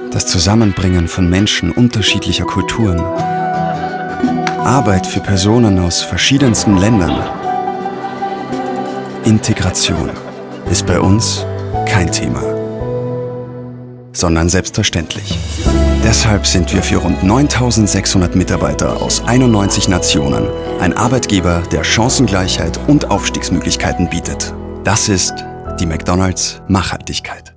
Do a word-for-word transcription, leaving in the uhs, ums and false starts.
Das Zusammenbringen von Menschen unterschiedlicher Kulturen. Arbeit für Personen aus verschiedensten Ländern. Integration ist bei uns kein Thema, sondern selbstverständlich. Deshalb sind wir für rund neuntausendsechshundert Mitarbeiter aus einundneunzig Nationen ein Arbeitgeber, der Chancengleichheit und Aufstiegsmöglichkeiten bietet. Das ist die McDonald's Nachhaltigkeit.